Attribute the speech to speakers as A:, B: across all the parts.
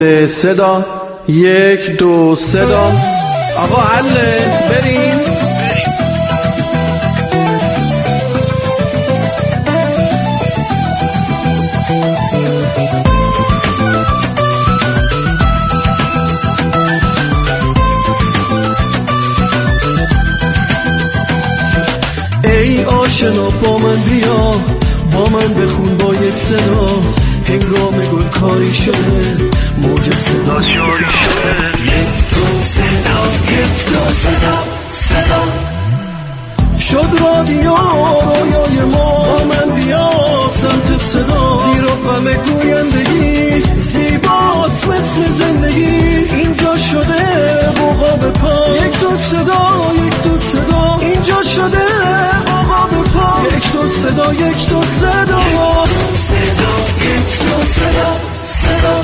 A: صدا 1 2 صدا. آقا حله بریم. ای آشنا با من بیا، با من بخون با یک صدا، هنگام گل کاری شده، موج صدا جاری شده. 1 2 صدا، 1 2 صدا، صدا شد رادیو رویای ما، با من بیا سمت صدا، زیرا غم گویندگی زیباست مثل زندگی، اینجا شده بوقا به پا. 1 2 صدا، 1 2 صدا، اینجا شده بوقا به پا. 1 2 صدا، 1 2 صدا، صدا 1 2 صدا، صدا.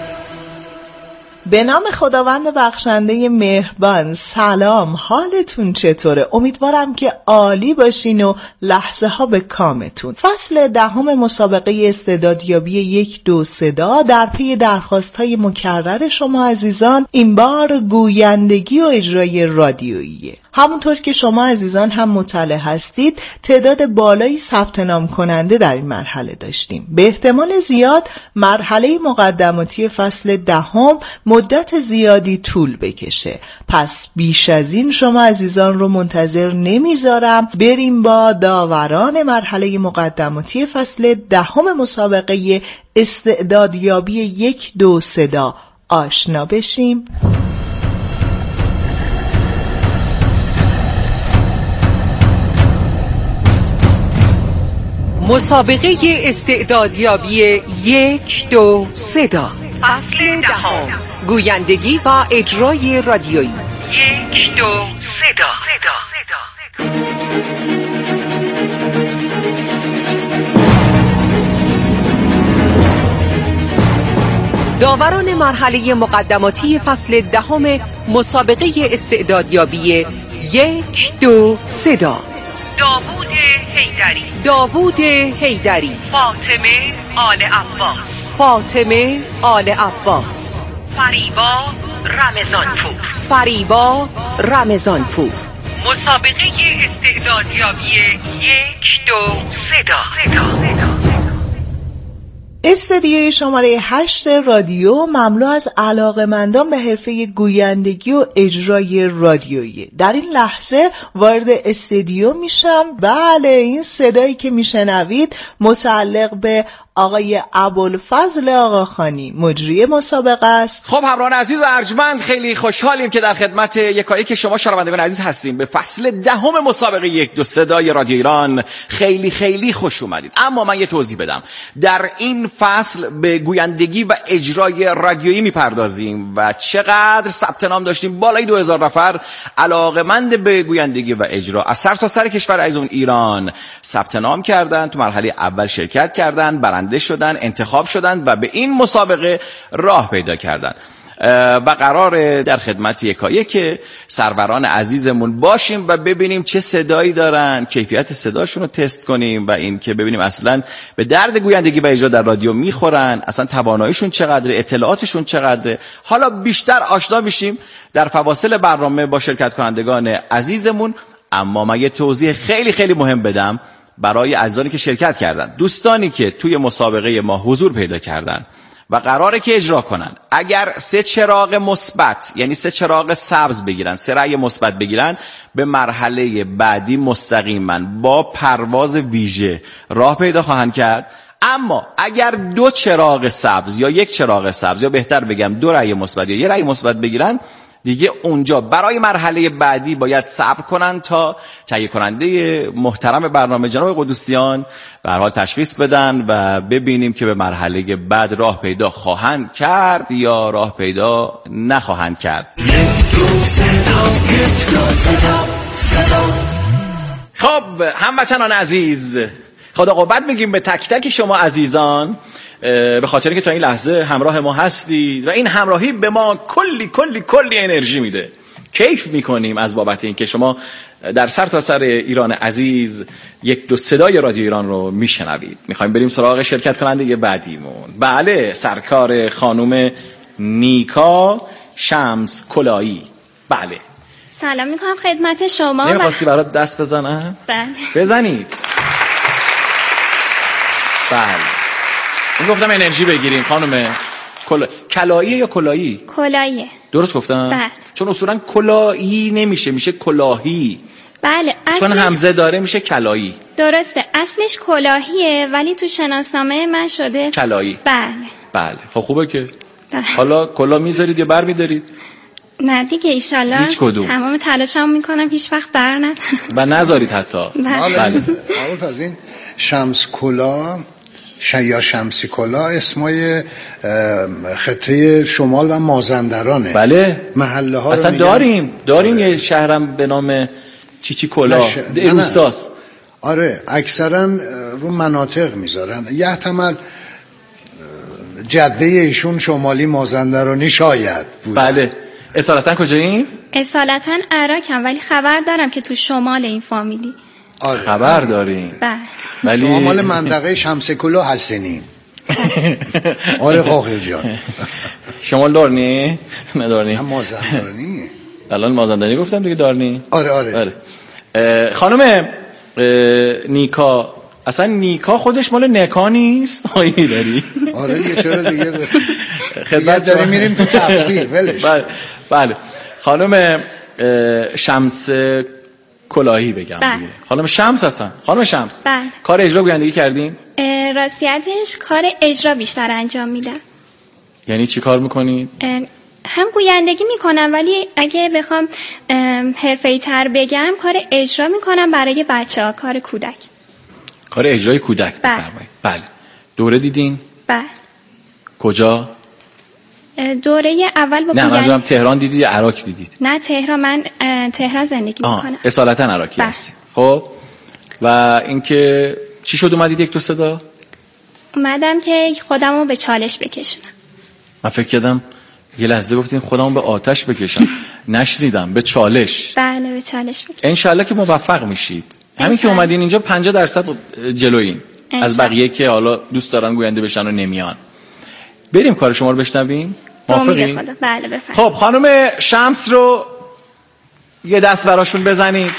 B: به نام خداوند بخشنده مهربان. سلام، حالتون چطوره؟ امیدوارم که عالی باشین و لحظه ها به کامتون. فصل 10 مسابقه استعدادیابی 1 2 صدا در پی درخواست های مکرر شما عزیزان این بار گویندگی و اجرای رادیوییه. همونطور که شما عزیزان هم مطلع هستید تعداد بالایی ثبت نام کننده در این مرحله داشتیم. به احتمال زیاد مرحله مقدماتی فصل 10 مدت زیادی طول بکشه، پس بیش از این شما عزیزان رو منتظر نمیذارم. بریم با داوران مرحله مقدماتی فصل 10 مسابقه استعدادیابی 1 2 صدا آشنا بشیم.
C: مسابقه استعدادیابی 1 2 صدا فصل 10 گویندگی و اجرای رادیویی. 1 2 صدا. داوران مرحله مقدماتی فصل 10 مسابقه استعدادیابی 1 2 صدا: داوود حیدری، فاطمه آل عباس، فریبا رمضانپور. مسابقه استعدادیابی 1 2 صدا.
B: استدیوی شماره 8 رادیو مملو از علاقه‌مندان به حرفه گویندگی و اجرای رادیویی. در این لحظه وارد استدیو میشم. بله، این صدایی که میشنوید متعلق به آقای ابوالفضل آقاخانی، مجری مسابقه است.
D: خب همراهان عزیز و ارجمند، خیلی خوشحالیم که در خدمت یکایک شما شنوندگان عزیز هستیم. به فصل 10 مسابقه 1 2 صدای رادیو ایران خیلی خیلی خوش اومدید. اما من یه توضیح بدم. در این فصل به گویندگی و اجرای رادیویی میپردازیم و چقدر ثبت نام داشتیم، بالای 2000 نفر علاقه‌مند به گویندگی و اجرا از سرتاسر کشور عزیزمون ایران ثبت نام کردن، تو مرحله اول شرکت کردن، برنده شدن، انتخاب شدن و به این مسابقه راه پیدا کردن و قرار در خدمت یکایک سروران عزیزمون باشیم و ببینیم چه صدایی دارن، کیفیت صداشون رو تست کنیم و این که ببینیم اصلا به درد گویندگی و اجرا در رادیو میخورن، اصلا تواناییشون چقدره، اطلاعاتشون چقدره. حالا بیشتر آشنا بشیم در فواصل برنامه با شرکت کنندگان عزیزمون. اما من یه توضیح خیلی خیلی مهم بدم برای عزیزانی که شرکت کردن، دوستانی که توی مسابقه ما حضور پیدا کردن و قراره که اجرا کنن. اگر 3 چراغ مثبت، یعنی 3 چراغ سبز بگیرن، 3 رأی مثبت بگیرن، به مرحله بعدی مستقیما با پرواز ویژه راه پیدا خواهند کرد. اما اگر 2 چراغ سبز یا 1 چراغ سبز، یا بهتر بگم 2 رأی مثبت یا 1 رأی مثبت بگیرن، دیگه اونجا برای مرحله بعدی باید صبر کنن تا تهیه کننده محترم برنامه جناب قدوسیان به هر حال تشخیص بدن و ببینیم که به مرحله بعد راه پیدا خواهند کرد یا راه پیدا نخواهند کرد. خب هموطنان عزیز، خدا قوت میگیم به تک تک شما عزیزان، به خاطر که تا این لحظه همراه ما هستید و این همراهی به ما کلی انرژی میده. کیف میکنیم از بابت این که شما در سرتاسر ایران عزیز 1 2 صدای رادیو ایران رو میشنوید. میخوایم بریم سراغ شرکت کننده بعدیمون. بله، سرکار خانم نیکا شمس کلایی. بله
E: سلام میکنم خدمت شما.
D: نمیخواستی برات دست بزنم؟
E: بله
D: بزنید. بله این گفتم انرژی بگیریم خانم. کلایی یا کلایی؟
E: کلاییه.
D: درست گفتم؟
E: بله.
D: چون اصولا کلایی نمیشه، میشه کلاهی.
E: بله
D: چون همزه داره میشه کلایی.
E: درسته اصلش کلاهیه ولی تو شناسنامه من شده
D: کلایی.
E: بله
D: خب خوبه که
E: بله.
D: حالا کلاه میذارید یا بر میدارید؟
E: نه دیگه ایشالله
D: هیچ کدوم.
E: تمام تلاشم میکنم هیچ وقت بر ند
D: و نذارید حتی.
E: بله.
F: از این شمس کلاه یا شمسی کلاه اسمای خطه شمال و مازندرانه.
D: بله
F: محله ها
D: اصلا داریم یه شهرم به نام چیچی کلاه روستاست.
F: آره اکثرا رو مناطق میذارن. یه احتمال جده ایشون شمالی مازندرانی شاید بود.
D: بله. اصالتا کجاییم؟
E: اصالتا عراقم ولی خبر دارم که تو شمال این فامیلی.
F: آره.
D: خبر داریم.
E: ولی
F: شما مال منطقه شمس کلاه هستین. آره خاخر جان.
D: شما دارنی؟ ندارنی؟
F: هم مازندرانی.
D: الان مازندرانی گفتم دیگه دارنی؟
F: آره.
D: خانم نیکا، اصلا نیکا خودش مال نکا نیست؟ هایی داری؟
F: آره دیگه چرا دیگه
D: خدمت
F: داریم میریم تو تفسیر ولش.
D: بله خانم شمس کلاهی بگم دیگه. خانم شمس هستن. خانم شمس کار اجرا گویندگی کردین؟
E: راستیتش کار اجرا بیشتر انجام میدم.
D: یعنی چی کار میکنید؟
E: هم گویندگی میکنم ولی اگه بخوام حرفه‌ای تر بگم کار اجرا میکنم برای بچه‌ها، کار کودک.
D: کار اجرای کودک بفرمایید. بله. دوره دیدین؟
E: بله.
D: کجا؟
E: دوره اول با
D: نه منظورم تهران دیدید یا عراق دیدید؟
E: نه تهران، من تهران زندگی میکنم.
D: اصالتا عراقی هستید. خب و اینکه چی شد اومدید یک دو صدا؟
E: اومدم که خودمو به چالش بکشونم.
D: من فکر کردم یه لحظه گفتین خودمو به آتش بکشم. نشنیدم. به چالش.
E: بله به چالش بکشم.
D: انشالله که موفق میشید. همین که اومدین اینجا 50% جلویین از بقیه که حالا دوست دارن گوینده بشن و نمیان. بریم کار شما رو بشنویم. موافقین؟
E: بله بفرمایید.
D: خب خانم شمس رو یه دست براشون بزنید.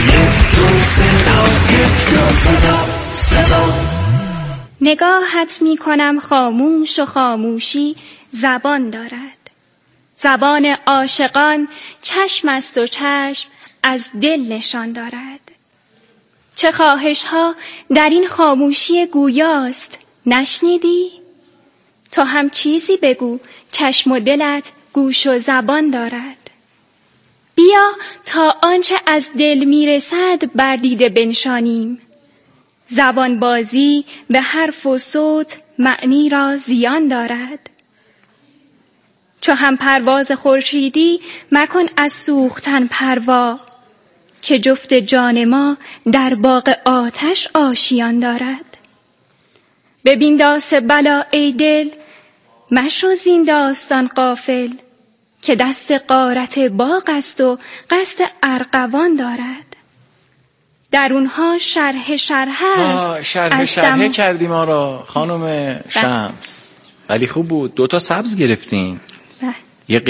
E: نگاهت می کنم خاموش و خاموشی زبان دارد. زبان عاشقان چشم است و چشم از دل نشان دارد. چه خواهش ها در این خاموشی گویاست نشنیدی؟ تو هم چیزی بگو چشم و دلت گوش و زبان دارد. بیا تا آنچه از دل میرسد بر دیده بنشانیم. زبان بازی به حرف و صوت معنی را زیان دارد. چو هم پرواز خورشیدی مکن از سوختن پروا، که جفت جان ما در باغ آتش آشیان دارد. ببین داس بلا ای دل مشو زین داستان غافل، که دست غارت باغ است و قصد ارغوان دارد. در اونها شرح است.
D: شرح کردیم ما را خانم شمس. ولی خوب بود. 2 سبز گرفتین. یه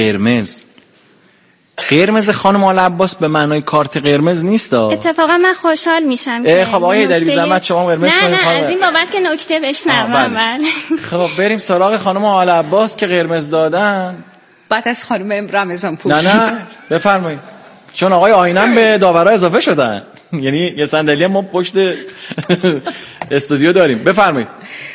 D: قرمز خانم آل عباس به معنای کارت قرمز نیست.
E: اتفاقا من خوشحال میشم.
D: خب آقای در بی زحمت شما قرمز کنید.
E: نه از این بابت که نکته بشنوم.
D: خب بریم سراغ خانم آل عباس که قرمز دادن.
C: بعد از خانم رمضان پور.
D: نه بفرمایید. چون آقای آینم به داورا اضافه شدن. یعنی یه صندلی ما پشت استودیو داریم. بفرمایید.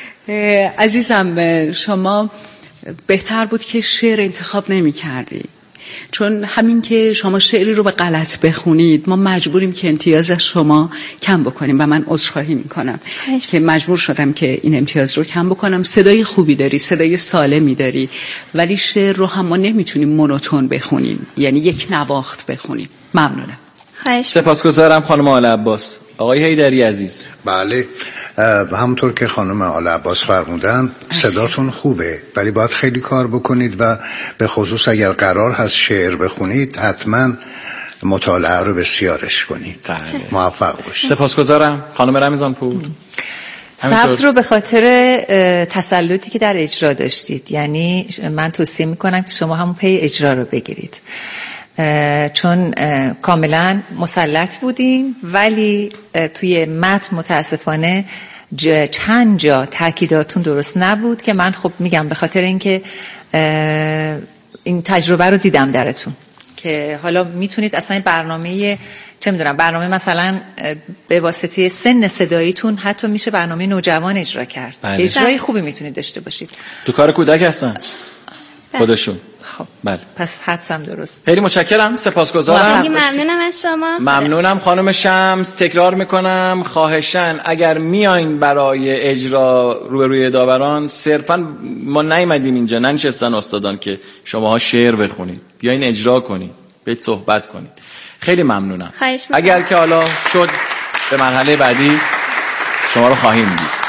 C: عزیزم شما بهتر بود که شعر انتخاب نمی کردی، چون همین که شما شعری رو به غلط بخونید ما مجبوریم که امتیاز از شما کم بکنیم و من عذرخواهی میکنم که مجبور شدم که این امتیاز رو کم بکنم. صدای خوبی داری، صدای سالمی داری، ولی شعر رو هم ما نمیتونیم مونوتون بخونیم، یعنی یک نواخت بخونیم. ممنونم.
D: سپاسگزارم خانم آل عباس. آقای حیدری عزیز.
F: بله همونطور که خانم آل عباس فرمودن صداتون خوبه، ولی باید خیلی کار بکنید و به خصوص اگر قرار هست شعر بخونید حتما مطالعه رو بسیارش کنید. موفق باشید.
D: سپاسگزارم خانم رمضان پور.
G: سبز رو به خاطر تسلطی که در اجرا داشتید، یعنی من توصیه میکنم که شما همون پی اجرا رو بگیرید، چون کاملا مسلط بودیم ولی توی متن متاسفانه چند جا تاکیداتون درست نبود که من خب میگم به خاطر اینکه این تجربه رو دیدم درتون که حالا میتونید اصلا برنامه چه میدونم برنامه مثلا به واسطه سن صداییتون حتی میشه برنامه نوجوان اجرا کرد. بله. اجرای خوبی میتونید داشته باشید.
D: تو کار کودک هستن خودشون.
G: خب
D: بله.
G: پس حدسم درست.
D: خیلی متشکرم، سپاسگزارم.
E: ممنونم از شما.
D: ممنونم خانم شمس. تکرار میکنم خواهشاً اگر میایین برای اجرا روی داوران، صرفاً ما نیومدیم اینجا ننشستن استادان که شماها شعر بخونید، بیاین اجرا کنید، به صحبت کنید. خیلی ممنونم. اگر که حالا شد به مرحله بعدی شما رو خواهیم دید.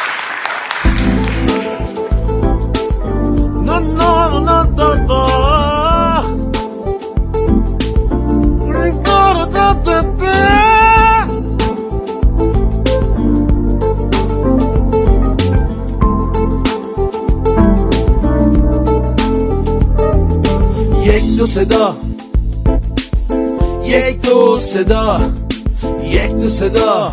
A: یک دو صدا، یک دو صدا، یک دو صدا،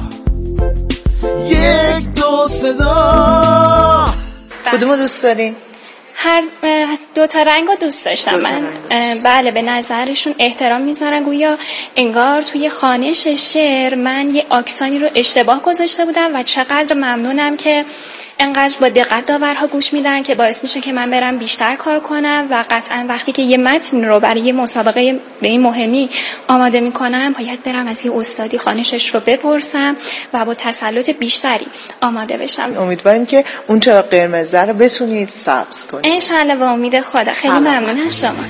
A: یک دو صدا.
B: کدومو دوست دارین؟
E: هر دو تا رنگو دوست داشتم من. بله به نظرشون احترام میذارن، گویا انگار توی خوانش شعر من یه آکسانی رو اشتباه گذاشته بودم و چقدر ممنونم که انقدر با دقت داورها گوش میدن که باعث میشه که من برم بیشتر کار کنم و قطعا وقتی که یه متن رو برای یه مسابقه به این مهمی آماده میکنم باید برم از یه استادی خوانشش رو بپرسم و با تسلط بیشتری آماده بشم.
B: امیدواریم که اون چراغ قرمز رو بتونید سبز کنید
E: انشالله با امید خدا. خیلی ممنون از شما.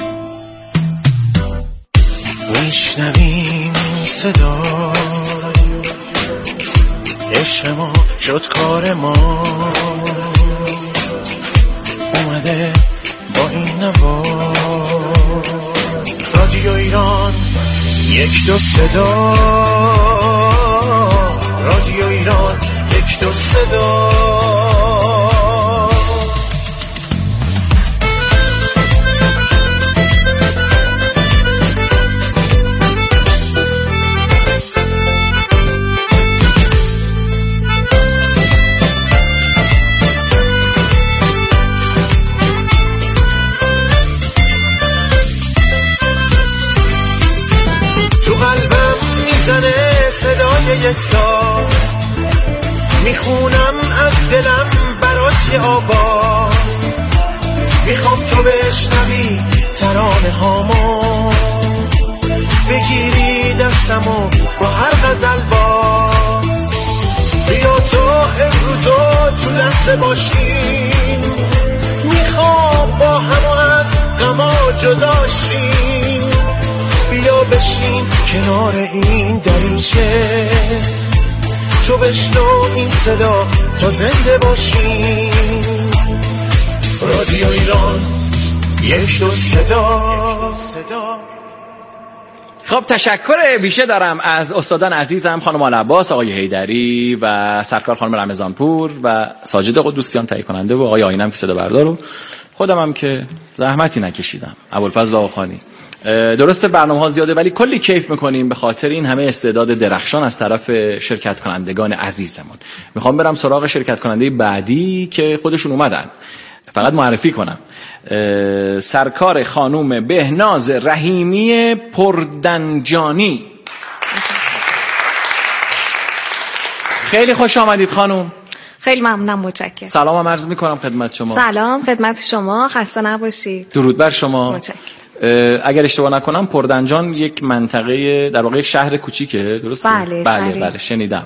A: میشنویم صدا عشق ما شد کار ما، اومده با این نوا. رادیو ایران یک دو صدا، رادیو ایران یک دو صدا. یکسان میخونم از دلم برات یه آواز، میخوام تو بشنوی ترانه هامو، بگیری دستمو با هر غزل باز. بیا تو امروز تو لحظه باشیم، میخوام با هم از غما جداشیم. بیا بشین کنار این دریچه، تو بشنو این صدا تا زنده باشیم. رادیو ایران یک دو صدا.
D: خب تشکر ویژه دارم از استادان عزیزم خانم آل عباس، آقای حیدری و سرکار خانم رمضانپور و ساجد قدوسیان تهیه کننده و آقای آینم که صدا بردار و خودم هم که زحمتی نکشیدم، ابوالفضل آقاخانی. درسته برنامه‌ها زیاده ولی کلی کیف میکنیم به خاطر این همه استعداد درخشان از طرف شرکت کنندگان عزیزمون. میخوام برم سراغ شرکت کننده بعدی که خودشون اومدن. فقط معرفی کنم، سرکار خانوم بهناز رحیمی پردنجانی. خیلی خوش آمدید خانوم.
H: خیلی ممنونم، متشکرم.
D: سلام عرض میکنم خدمت شما.
H: سلام خدمت شما، خسته نباشید.
D: درود بر شما.
H: متشکرم.
D: اگر اشتباه نکنم پردنجان یک منطقه در واقع شهر کوچیکه، درسته؟ بله شنیدم.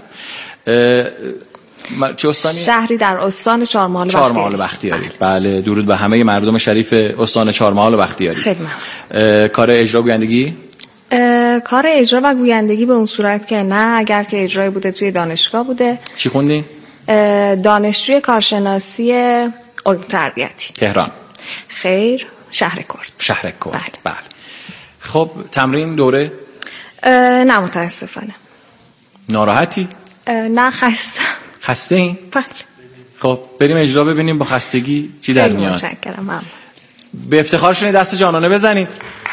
D: چه استانی؟
H: شهری در استان چهارمحال
D: بختیاری. بله درود به همه مردم شریف استان چهارمحال بختیاری.
H: خیلی ممنون.
D: کار اجرا گویندگی؟
H: کار اجرا و گویندگی به اون صورت که نه، اگر که اجرایی بوده توی دانشگاه بوده.
D: چی خوندین؟
H: دانشجوی کارشناسی علوم تربیتی.
D: تهران؟
H: خیر، شهر کرد.
D: بله. خب تمرین دوره؟
H: نه متاسفانه.
D: ناراحتی؟
H: نه خسته
D: این؟
H: بله.
D: خب بریم اجرا ببینیم با خستگی چی در میاد.
H: متشکرم. ممنون.
D: به افتخارشون دست جانانه بزنید.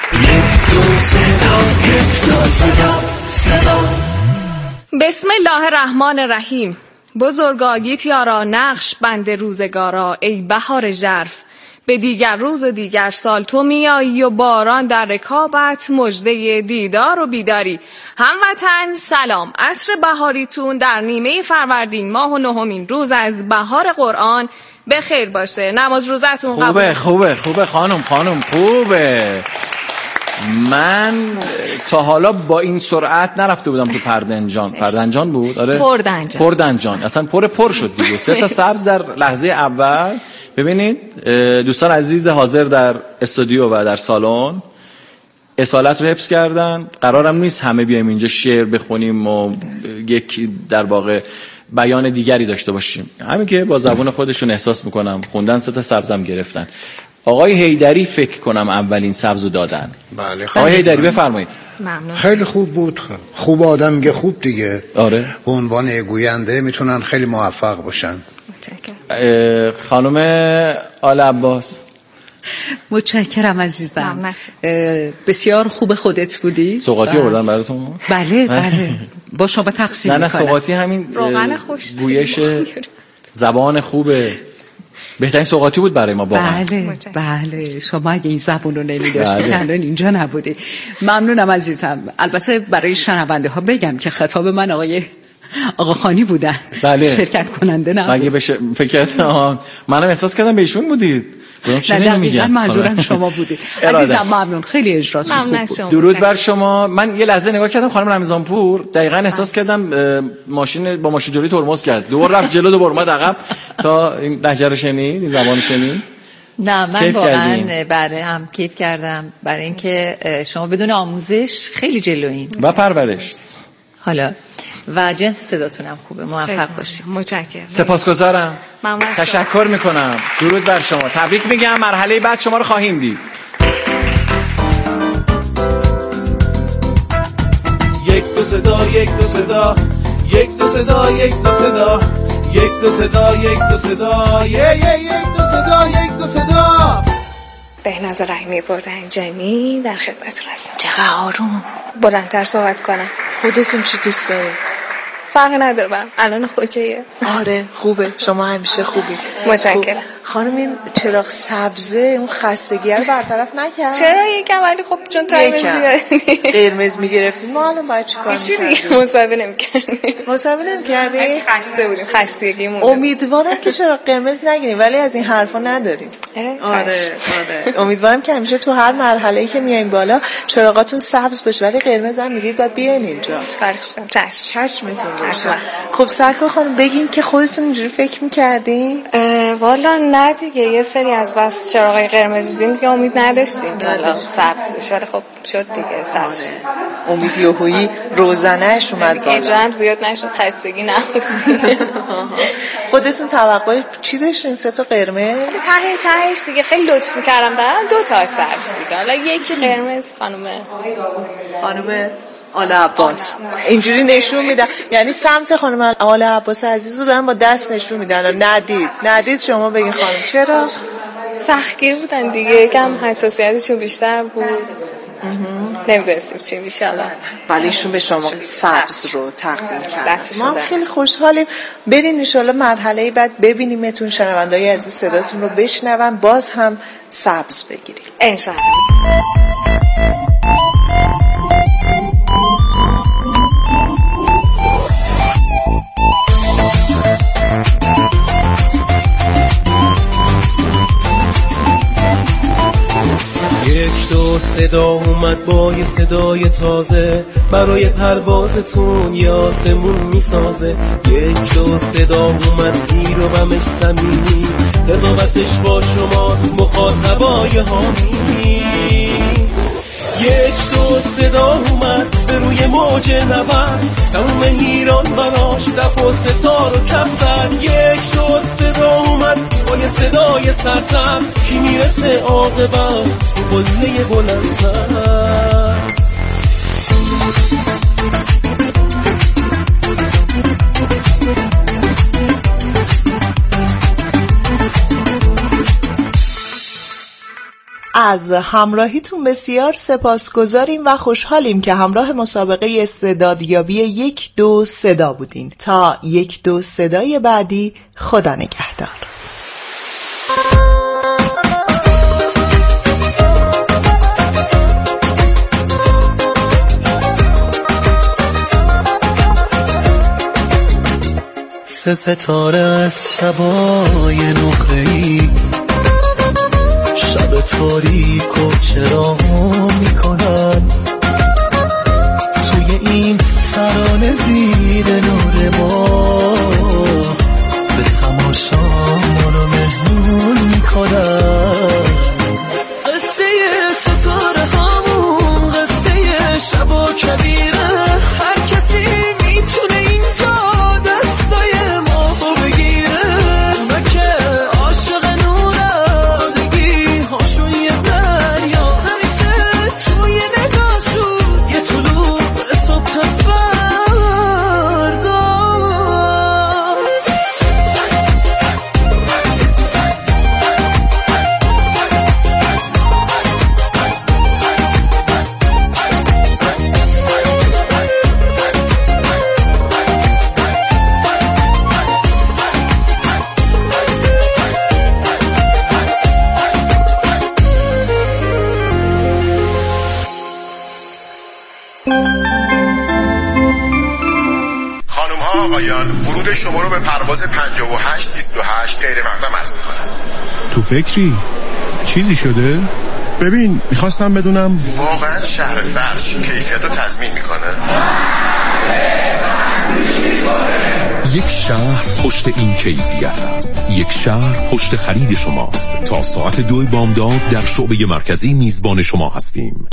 H: بسم الله الرحمن الرحیم. بزرگاگیت یارا نقش بند روزگارا، ای بهار ژرف به دیگر روز و دیگر سال تو میایی و باران در رکابت مژده دیدار و بیداری. هموطن سلام، عصر بهاریتون در نیمه فروردین ماه و 9مین روز از بهار قرآن به خیر باشه. نماز روزتون قبول.
D: خوبه خانم خوبه. من تا حالا با این سرعت نرفته بودم تو پردنجان بود. آره پردنجان اصلا پر شد دیگه. 3 تا سبز در لحظه اول. ببینید دوستان عزیز حاضر در استودیو و در سالن اصالت رو حفظ کردن. قرارم نیست همه بیایم اینجا شعر بخونیم و یک در واقع بیان دیگری داشته باشیم، همین که با زبان خودشون احساس میکنم خوندن. 3 تا سبزم گرفتن. آقای حیدری فکر کنم اولین سبزو دادن.
F: بله.
D: آقای حیدری بفرمایید.
H: ممنون.
F: خیلی خوب بود. خوب آدم میگه خوب دیگه.
D: آره.
F: به عنوان گوینده میتونن خیلی موفق باشن.
H: متشکرم.
D: خانم آل عباس.
C: متشکرم عزیزم. بسیار خوب خودت بودی.
D: سوغاتی آوردن براتون؟
C: بله با شما تقسیم میکنم.
D: نه سوغاتی همین
H: روغن خوش
D: گویش زبان خوبه. بهترین سوغاتی بود برای ما واقعا.
C: بله شما اگه این زبون رو نمیداشتی که الان اینجا نبودی. ممنونم عزیزم. البته برای شنونده ها بگم که خطاب من آقا خانی بودن.
D: بله.
C: شرکت کننده نبود.
D: مگه فکر منم احساس کردم به ایشون بودید.
C: نه دقیقا منظورم شما بودید. عزیزم ممنون، خیلی اجراتون خوب بود.
D: درود بر شما. من یه لحظه نگاه کردم خانم رمضانپور، دقیقاً احساس کردم ماشین با ماشین جلوی ترمز کرد، دوباره رفت جلو دوباره اومد عقب. تا این لهجه رو شنید، این زبان شنید؟
G: نه من واقعا برای هم کیف کردم، برای اینکه شما بدون آموزش خیلی جلویین
D: و پرورش.
G: حالا و جنس صداتونم خوبه. موفق باشید.
H: متشکرم.
D: سپاسگزارم.
H: ممنون.
D: تشکر میکنم. درود بر شما. تبریک میگم. مرحله بعد شما رو خواهیم دید.
A: یک دو صدا یک دو صدا یک دو صدا یک دو صدا یک دو صدا یک دو صدا یک دو صدا یک دو صدا.
E: بهناز رحیمی پردنجانی در خدمتتون هستم.
B: چقدر آروم.
E: بلندتر صحبت کنم.
B: خودتون چی دوست دارید؟
E: فرقی نداره برام. الان اوکیه.
B: آره خوبه. شما همیشه خوبی.
E: متشکرم.
B: خانم این چراغ سبزه اون خستگی رو برطرف نکرد؟
E: چرا یکم ولی خب چون تایم زیادی
B: قرمز میگرفتید ما الان باید چیکار
E: چی دیگه مصاحبه نمی‌کردیم.
B: مصاحبه نمی‌کردیم؟
E: خسته بودیم، خستگیمون.
B: امیدوارم که چراغ قرمز نگیریم ولی از این حرفا نداریم. آره. امیدوارم که همیشه تو هر مرحله‌ای که میایم بالا چراغاتون سبز بشه ولی قرمز هم میگید باید بیاین اینجا. چشمتون باشه. خب سرکار خانم بگین که خودتون اینجوری فکر می‌کردین؟
E: والا نه دیگه، یه سری از بس چراغای قرمز دیدیم دیگه امید نداشتیم که حالا سبز بشه، ولی خب شد دیگه سبز.
B: امید یهویی روزنه‌اش اومد بالا.
E: اجرام زیاد نشد، خستگی نبود.
B: خودتون توقع چی داشتین؟ 3 تا قرمز؟
E: تهش دیگه خیلی لطف می‌کردم دارن 2 تا سبز دیگه، حالا یکی قرمز. خانم
B: آل عباس اینجوری نشون میدن، یعنی سمت خانم آل عباس عزیز رو دارن با دست نشون میدن. ندید شما بگین خانم چرا؟
E: سختگیر بودن دیگه، یکم حساسیتشون بیشتر بود، نمیدونستیم چی میشه الان،
B: ولی ایشون به شما سبز رو تقدیم کرد. ما
E: هم
B: خیلی خوشحالیم. برین انشالله مرحله بعد ببینیمتون، شنونده‌های عزیز صداتون رو بشنون، باز هم سبز بگیریم
E: انشالله.
A: یک دو صدا اومد با یه صدای تازه، برای پروازتون یه آسمون میسازه. یک دو صدا اومد زیر و بمش زمینی، قضاوتش با شماست مخاطبای حامی. یک دو صدا اومد به روی موج نبرد، تموم ایران براش دف و ستار و کف زد. یک دو صدا اومد با یه صدای سرزم، کی میرسه عاقبت تو قله بلندتر.
B: از همراهیتون بسیار سپاسگزاریم و خوشحالیم که همراه مسابقه استعدادیابی 1-2 صدا بودین. تا 1-2 صدای بعدی، خدا نگهدار.
A: سه ستاره از شبای نقره‌ای، شب تاریک و چراغ میکنن توی این ترانه زیر نور ما، به تماشا منو مهمون میکنن. قصه ستاره هامون قصه شب و کبیره، هر کسی میتونه اینجا دستای ما بگیره. اونا که عاشق نوره، زادگی هاشون یه دریا، همیشه توی نگاهشون یه طلوع صبح فردا.
I: آقایان، ورود شما رو به پرواز 5828 غیر مقدم عرض می‌کنم.
J: تو فکری؟ چیزی شده؟
I: ببین، میخواستم بدونم واقعا شهر فرش کیفیت رو تضمین میکنه؟
K: یک شهر پشت این کیفیت است. یک شهر پشت خرید شماست. تا ساعت 2 بامداد در شعبه مرکزی میزبان شما هستیم.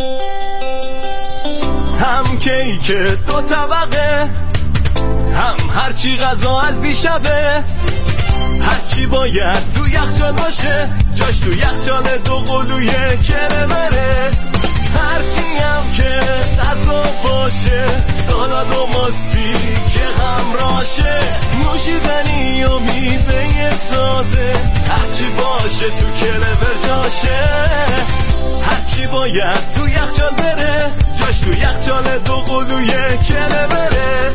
A: هم کیک 2 طبقه، هم هرچی غذا از دیشبه، هرچی باید تو یخچال باشه، جاش تو یخچال 2 قلوی کرمره. هرچی هم که غذا باشه، سالاد و ماستی که همراشه، نوشیدنی و میوه تازه، هرچی باشه تو کلبر جاشه. هرچی باید تو یخچال بره، جاش تو یخچال 2 قلوی کرمره.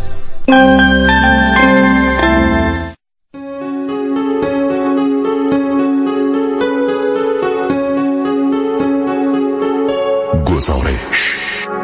I: گزارش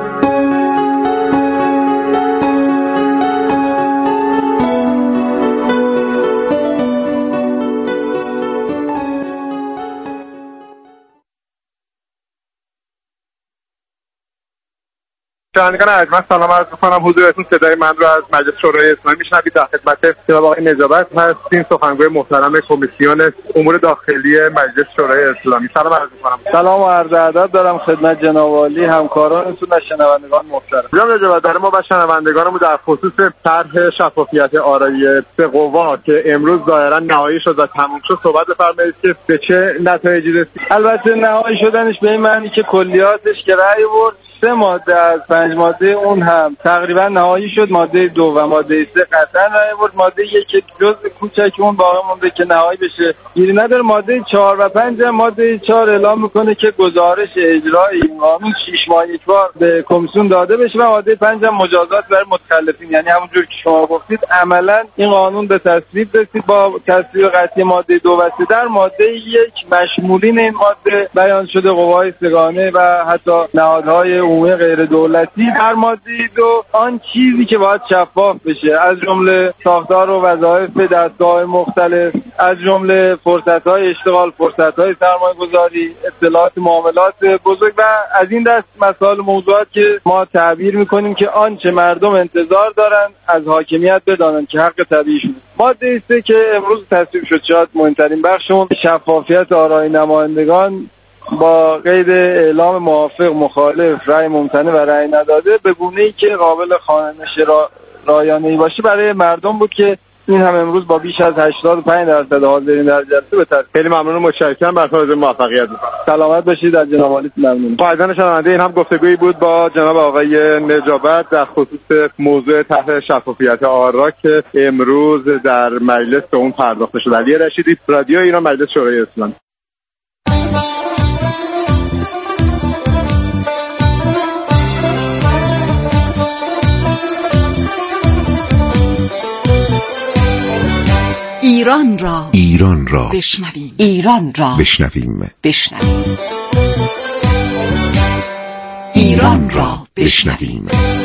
L: شنوندگان ارجمند سلام عرض می‌کنم حضورتون. صدای من رو از مجلس شورای اسلامی میشنوید. در خدمت جناب آقای نجابت هستیم، سخنگوی محترم کمیسیون امور داخلی مجلس شورای اسلامی. سلام عرض می‌کنم.
M: سلام و عرض ادب دارم خدمت جناب عالی، همکارانتون و شنوندگان محترم.
L: جناب نجابت، در ما و شنوندگانمون در خصوص طرح شفافیت آرای 3 قوا که امروز ظاهرا نهایی شد و تموم شد صحبت بفرمایید که به چه نتایجی رسید.
M: البته نهایی شدنش به این معنی که کلیاتش که رأی برد 3 ماده از 5 ماده اون هم تقریبا نهایی شد. ماده 2 و ماده 3 قطعا رأی برد. ماده 1 جزء کوچک اون باقی مونده که نهایی بشه گیری نداره. ماده 4 و 5 ماده 4 اعلام میکنه که گزارش اجرای این قانون 6 ماه یک بار به کمیسیون داده بشه و ماده 5 هم مجازات برای متخلفین، یعنی همونجور که شما گفتید عملا این قانون به تصویب رسید با تصویب قطعی ماده 2 و 3. در ماده 1 مشمولین این ماده بیان شده قوای سگانه و حتی نهادهای عمومی غیر دولتی. در ماده 2 آن چیزی که باید شفاف بشه از جمله ساختار و وظایف دستگاه مختلف، از جمله فرصت‌های اشتغال، فرصت‌های سرمایه‌گذاری، اطلاعات معاملات بزرگ و از این دست مسائل موضوعات که ما تعبیر می‌کنیم که آنچه مردم انتظار دارن از حاکمیت بدانن که حق طبیعیشونه. ماده 3 که امروز تصویب شد شاید مهمترین بخشون شفافیت آرای نمایندگان با قید اعلام موافق، مخالف، رأی ممتنع و رأی نداده به گونه‌ای که قابل خوانش رایانه‌ای باشه برای مردم بود که این هم امروز با بیش از 85% حاضرین در جلسه به تصویب.
L: خیلی ممنون و متشکرم. برای موفقیت می‌خوام.
M: سلامت باشید. از جناب عالی ممنون.
L: قاعدتاً شنونده این هم گفتگویی بود با جناب آقای نجابت در خصوص موضوع طرح شفافیت آرا که امروز در مجلس به اون پرداخته شد. علی رشیدی، رادیو ایران، مجلس شورای اسلامی.
C: ایران را بشنویم.
K: ایران را بشنویم. ایران را بشنویم.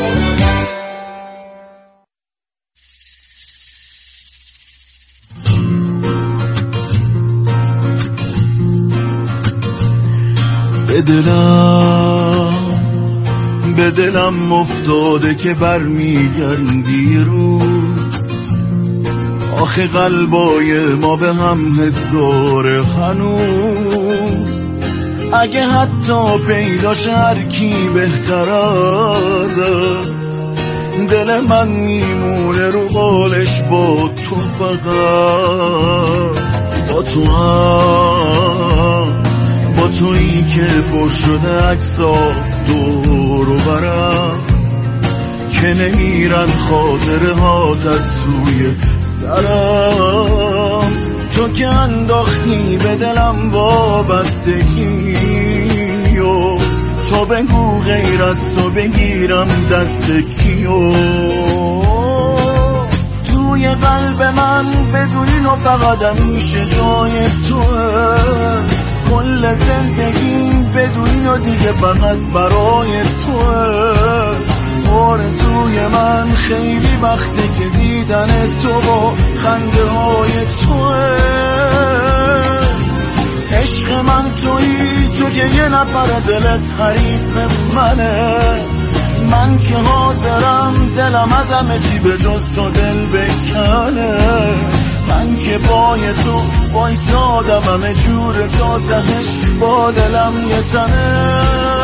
A: به دلم افتاده که برمیگردی روز، آخه قلبای ما به هم حس داره هنوز. اگه حتی پیداش هر کی بهتر ازت، دل من میمونه رو قالش با تو، فقط با تو هم، با تویی که پر شده عکسا دور و برم، که نمیرن خاطره هات از سوی سرم. تو که انداختی به دلم وابستگی و تو بگو غیر از تو بگیرم دست کیو. توی قلب من بدونین و فقط همیشه جای توه، کل زندگیم بدونین و دیگه فقط برای توه. آرزوی من خیلی وقته که دیدن تو و خنده های توه. عشق من تویی، تو که یه نفر دلت حریف منه، من که حاضرم دلم از همه چی به جز تو دل بکنه. من که پای تو وایسادم همه جور تا تهش با دلم یه تنه.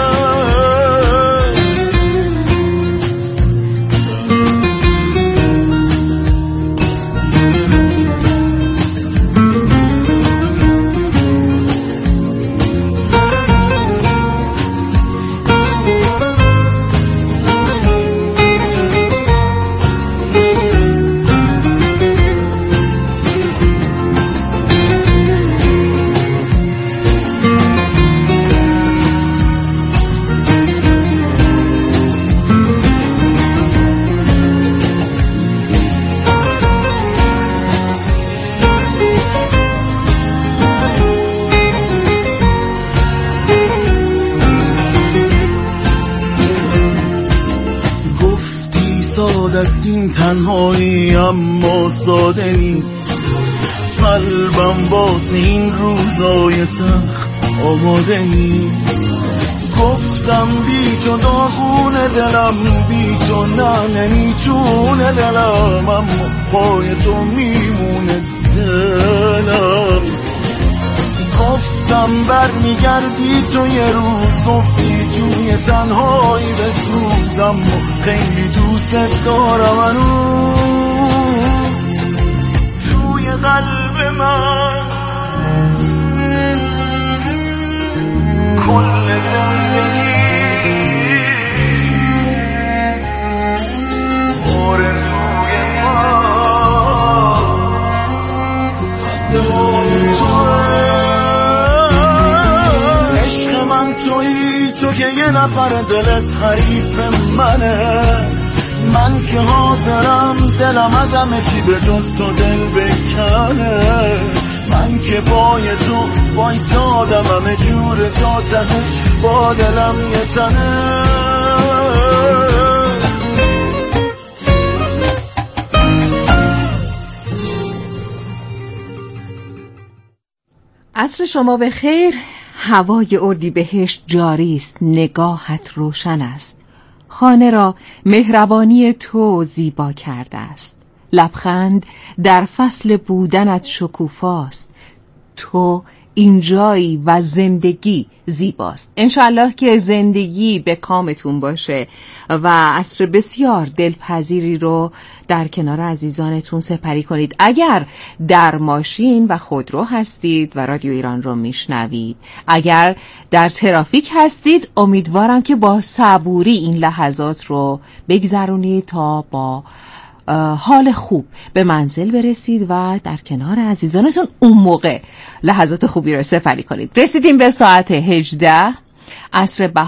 A: این تنهایی اما ساده نیست، قلبم واسه این روزای سخت آماده نیست. گفتم بی تو داغونه دلم، بی تو نه نمیتونه دلم، اما پای تو میمونه دلم. گفتم برمیگردی تو یه روز، گفتی توی تنهایی بسوزم و خیلی دوست دارم هنوز. توی قلب من کل زندگی آرزوی من تویی، تو که یه نفر دلت حریف منه، من که حاضرم دلم از همه چی به جز تو دل بکنه. من که پای تو وایسادم همه جور تا تهش با دلم یه تنه.
N: عصر شما به خیر. هوای اردیبهشت جاری است، نگاهت روشن است، خانه را مهربانی تو زیبا کرده است. لبخند در فصل بودنت شکوفاست، تو اینجایی و زندگی زیباست. انشالله که زندگی به کامتون باشه و عصر بسیار دلپذیری رو در کنار عزیزانتون سپری کنید. اگر در ماشین و خودرو هستید و رادیو ایران رو میشنوید، اگر در ترافیک هستید، امیدوارم که با صبوری این لحظات رو بگذرونید تا با حال خوب به منزل برسید و در کنار عزیزانتون اون موقع لحظات خوبی رو سپری کنید. رسیدیم به ساعت 18 عصر